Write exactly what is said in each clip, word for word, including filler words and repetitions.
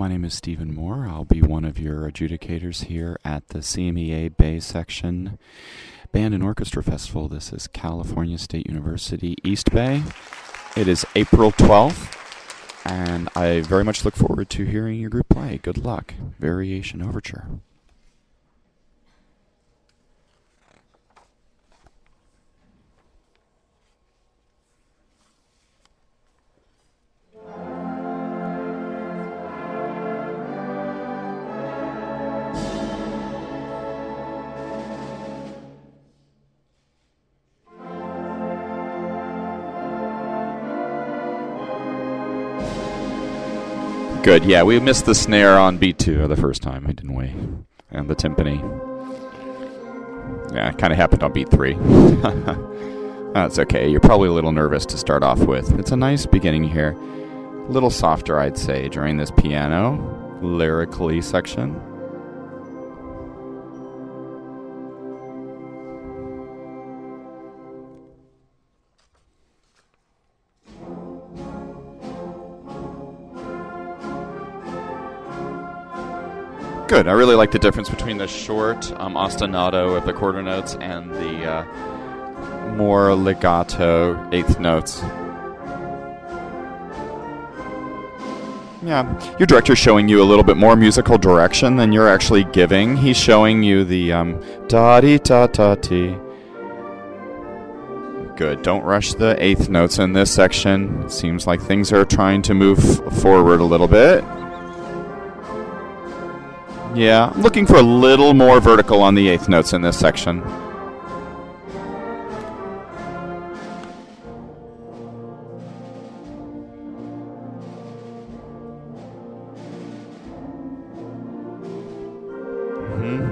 My name is Stephen Moore. I'll be one of your adjudicators here at the C M E A Bay Section Band and Orchestra Festival. This is California State University, East Bay. It is April twelfth, and I very much look forward to hearing your group play. Good luck. Variation Overture. Good, yeah, we missed the snare on beat two the first time, didn't we? And the timpani. Yeah, it kind of happened on beat three. That's okay, you're probably a little nervous to start off with. It's a nice beginning here. A little softer, I'd say, during this piano, lyrically section. Good. I really like the difference between the short um, ostinato of the quarter notes and the uh, more legato eighth notes. Yeah, your director's showing you a little bit more musical direction than you're actually giving. He's showing you the um, da-dee-ta-ta-tee. Good. Don't rush the eighth notes in this section. It seems like things are trying to move forward a little bit. Yeah, I'm looking for a little more vertical on the eighth notes in this section. Mm-hmm.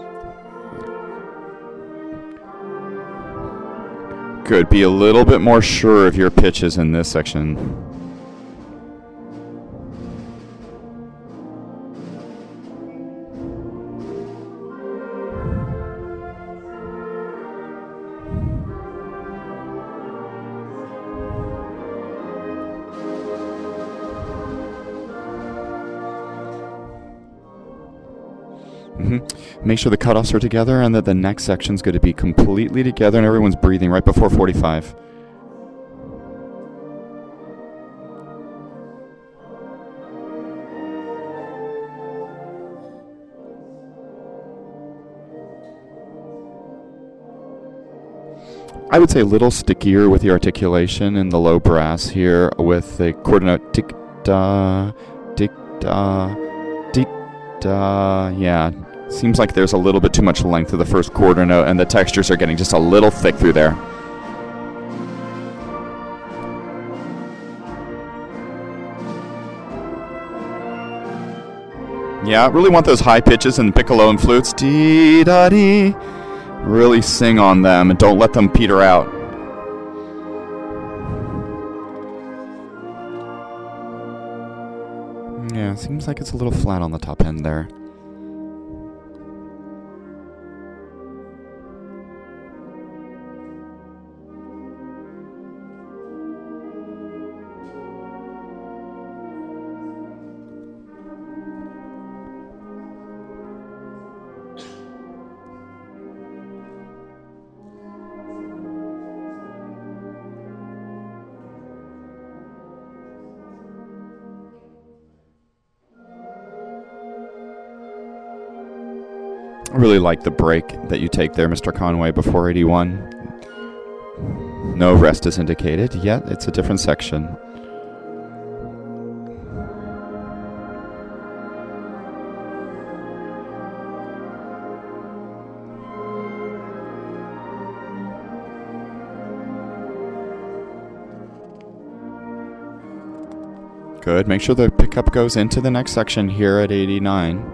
Good, be a little bit more sure of your pitches in this section. Mm-hmm. Make sure the cutoffs are together and that the next section's going to be completely together and everyone's breathing right before forty-five. I would say a little stickier with the articulation in the low brass here with the quarter note tick-da, tick-da, tick-da, yeah. Seems like there's a little bit too much length to the first quarter note, and the textures are getting just a little thick through there. Yeah, really want those high pitches in piccolo and flutes. Dee-da-dee. Really sing on them, and don't let them peter out. Yeah, seems like it's a little flat on the top end there. I really like the break that you take there, Mister Conway, before eighty-one. No rest is indicated, yet it's a different section. Good. Make sure the pickup goes into the next section here at eighty-nine.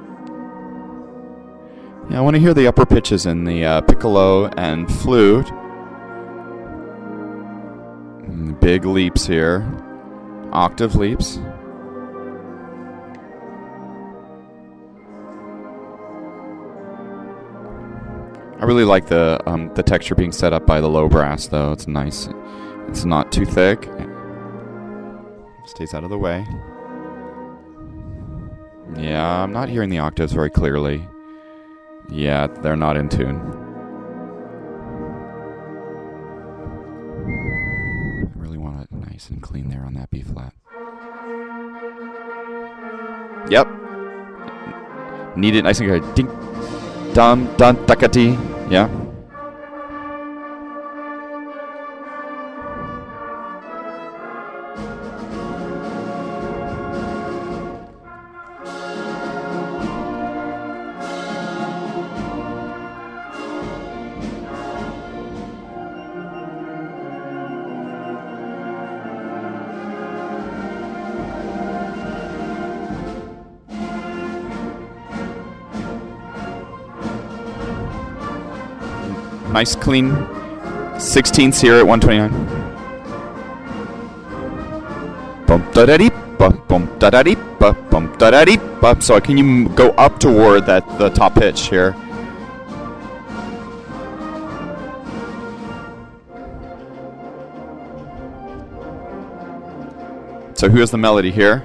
Yeah, I want to hear the upper pitches in the uh, piccolo and flute. And big leaps here. Octave leaps. I really like the um, the texture being set up by the low brass, though. It's nice. It's not too thick. Stays out of the way. Yeah, I'm not hearing the octaves very clearly. Yeah, they're not in tune. I really want it nice and clean there on that B flat. Yep. Need it nice and good. Ding, dum, dun, takati. Yeah. Nice, clean sixteenths here at one twenty-nine. Bum da da deep, bum da da deep, bum da da deep. So can you go up toward that the top pitch here? So who has the melody here?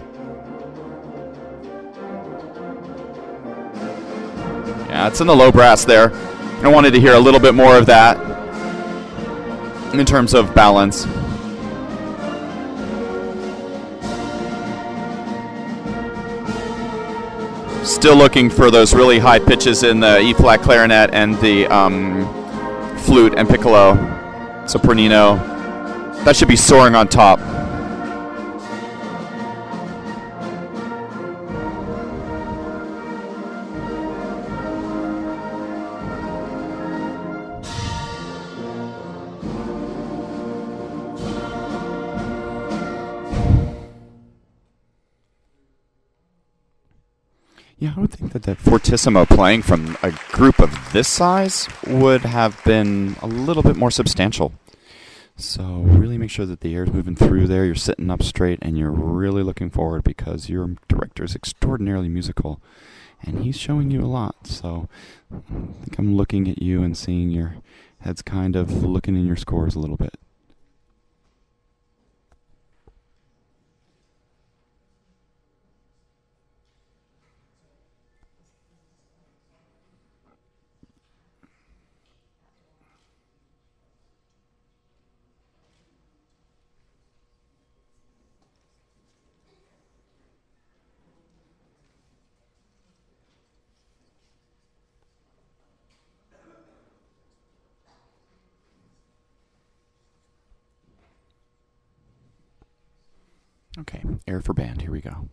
Yeah, it's in the low brass there. I wanted to hear a little bit more of that in terms of balance. Still looking for those really high pitches in the E-flat clarinet and the um, flute and piccolo, sopranino. That should be soaring on top. Yeah, I would think that that fortissimo playing from a group of this size would have been a little bit more substantial. So really make sure that the air is moving through there, you're sitting up straight, and you're really looking forward because your director is extraordinarily musical, and he's showing you a lot. So I think I'm looking at you and seeing your head's kind of looking in your scores a little bit. Okay, air for band, here we go.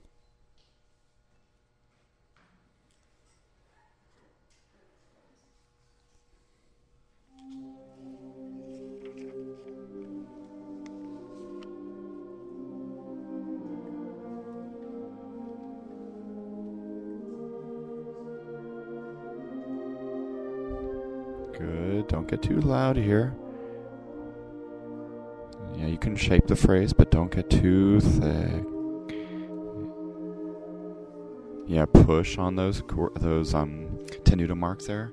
Good, don't get too loud here. Yeah, you can shape the phrase, but don't get too thick. Yeah, push on those cor- those um tenuto marks there.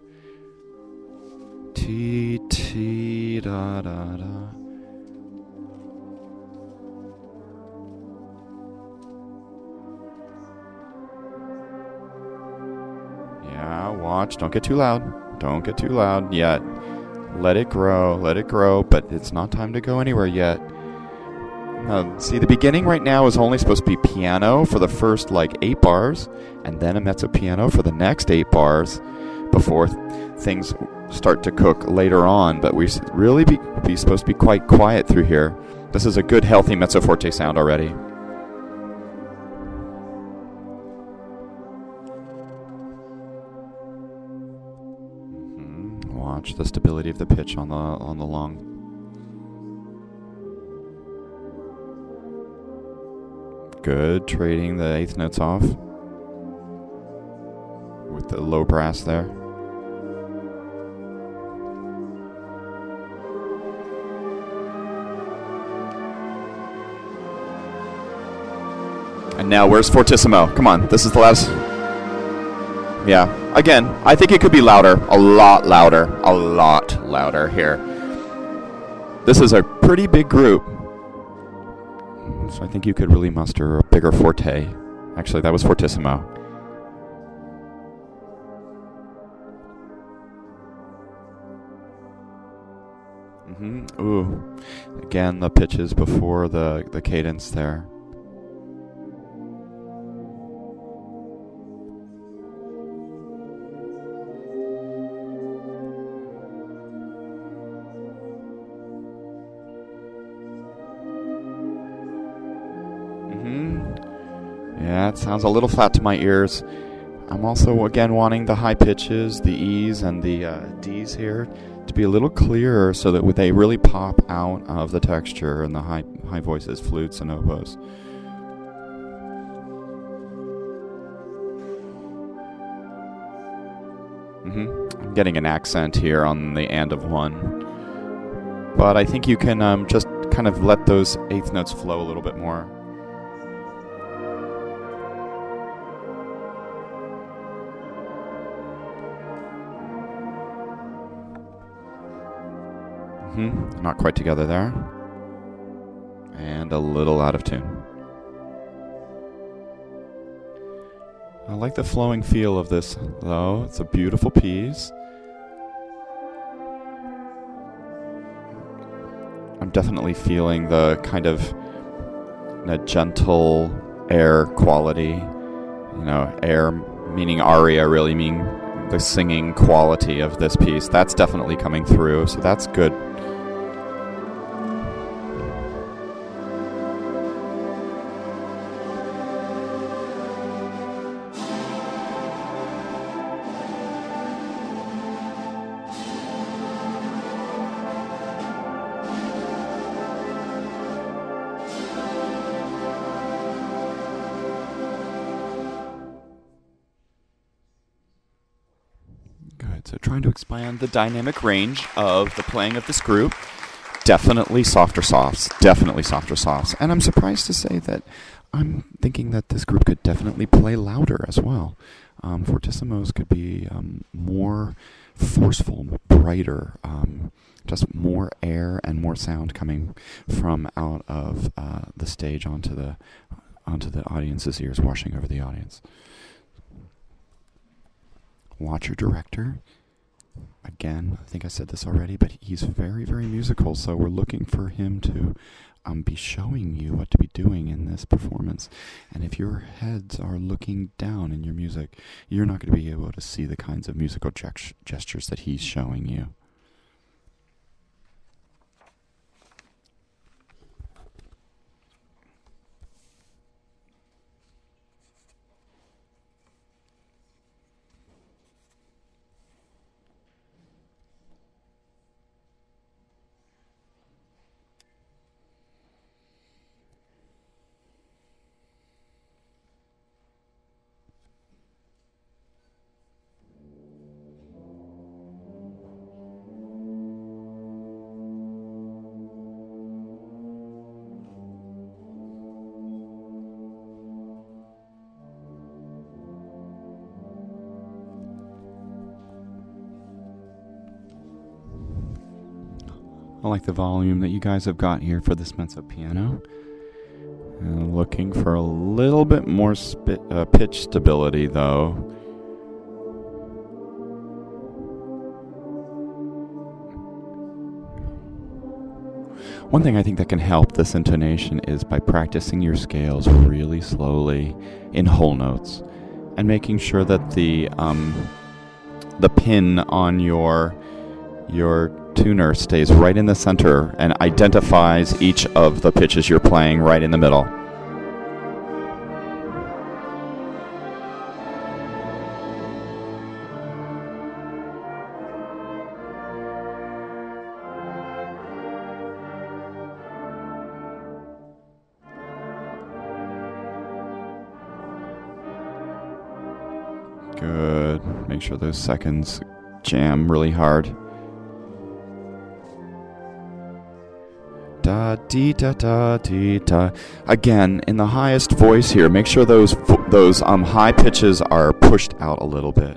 T T da da da. Yeah, watch. Don't get too loud. Don't get too loud yet. Let it grow, let it grow, but it's not time to go anywhere yet. Now, see, the beginning right now is only supposed to be piano for the first, like, eight bars, and then a mezzo piano for the next eight bars before th- things start to cook later on. But we really be, be supposed to be quite quiet through here. This is a good, healthy mezzo forte sound already. Watch the stability of the pitch on the on the long. Good, trading the eighth notes off with the low brass there. And now where's fortissimo? Come on, this is the last. Yeah. Again, I think it could be louder, a lot louder, a lot louder here. This is a pretty big group, so I think you could really muster a bigger forte. Actually, that was fortissimo. Mm-hmm. Ooh. Again, the pitches before the, the cadence there. Mm-hmm. Yeah, it sounds a little flat to my ears. I'm also, again, wanting the high pitches, the E's and the uh, D's here to be a little clearer so that they really pop out of the texture and the high high voices, flutes and oboes. Mm-hmm. I'm getting an accent here on the and of one. But I think you can um, just kind of let those eighth notes flow a little bit more. Mm-hmm. Not quite together there. And a little out of tune. I like the flowing feel of this, though. It's a beautiful piece. I'm definitely feeling the kind of a gentle air quality. You know, air meaning aria, really meaning the singing quality of this piece. That's definitely coming through, so that's good. So trying to expand the dynamic range of the playing of this group. Definitely softer softs. Definitely softer softs. And I'm surprised to say that I'm thinking that this group could definitely play louder as well. Um, fortissimos could be um, more forceful, brighter, um, just more air and more sound coming from out of uh, the stage onto the onto the audience's ears, washing over the audience. Watch your director. Again, I think I said this already, but he's very, very musical, so we're looking for him to um, be showing you what to be doing in this performance. And if your heads are looking down in your music, you're not going to be able to see the kinds of musical gest- gestures that he's showing you. I like the volume that you guys have got here for this mezzo piano. Uh, looking for a little bit more spi- uh, pitch stability, though. One thing I think that can help this intonation is by practicing your scales really slowly in whole notes and making sure that the um, the pin on your your tuner stays right in the center and identifies each of the pitches you're playing right in the middle. Good. Make sure those seconds jam really hard. Da dee da da dee da. Again, in the highest voice here, make sure those vo- those um high pitches are pushed out a little bit.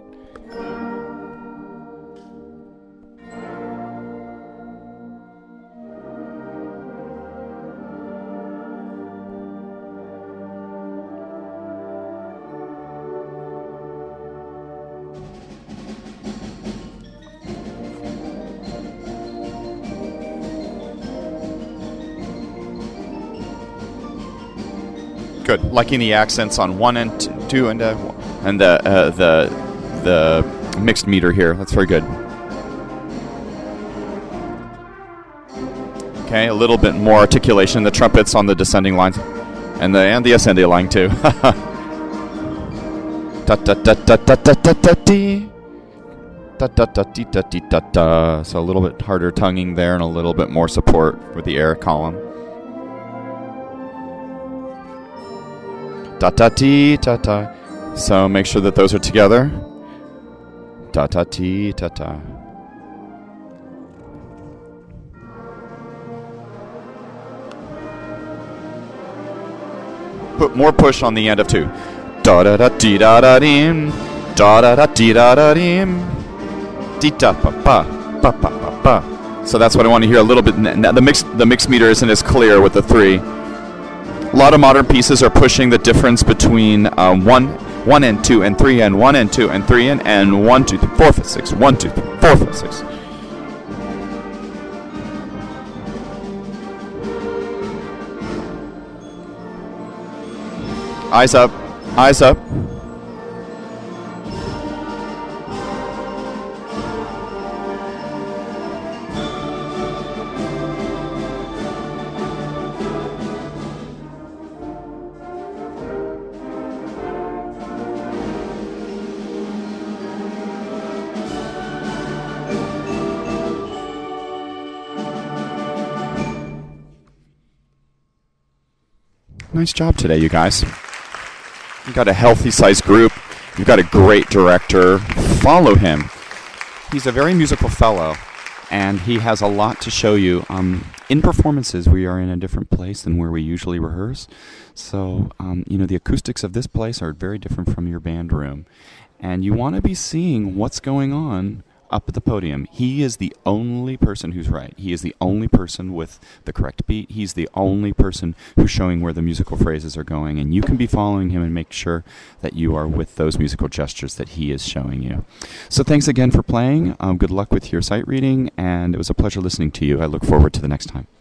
good. Liking the accents on one and t- two and uh, and the uh, the the mixed meter here. That's very good. Okay, a little bit more articulation. The trumpets on the descending lines, and the and the ascending line too. Da da da da da da da da dee. Da da da dee da dee da da. So a little bit harder tonguing there, and a little bit more support for the air column. Da da dee da da. So make sure that those are together. Da da dee da da. Put more push on the end of two. Da da da dee da da dim. Da da da dee da da dim. Dee da ba ba ba ba ba ba. So that's what I want to hear a little bit. Now the mix the mix meter isn't as clear with the three. A lot of modern pieces are pushing the difference between um, one, one and two and three and one and two and three and and one, two, three, four, five, six, one, two, three, four, five, six. Eyes up, eyes up. Nice job today, you guys. You've got a healthy sized group. You've got a great director. Follow him. He's a very musical fellow, and he has a lot to show you. Um, in performances, we are in a different place than where we usually rehearse. So, um, you know, the acoustics of this place are very different from your band room. And you want to be seeing what's going on up at the podium. He is the only person who's right. He is the only person with the correct beat. He's the only person who's showing where the musical phrases are going, and you can be following him and make sure that you are with those musical gestures that he is showing you. So thanks again for playing. Um, good luck with your sight reading, and it was a pleasure listening to you. I look forward to the next time.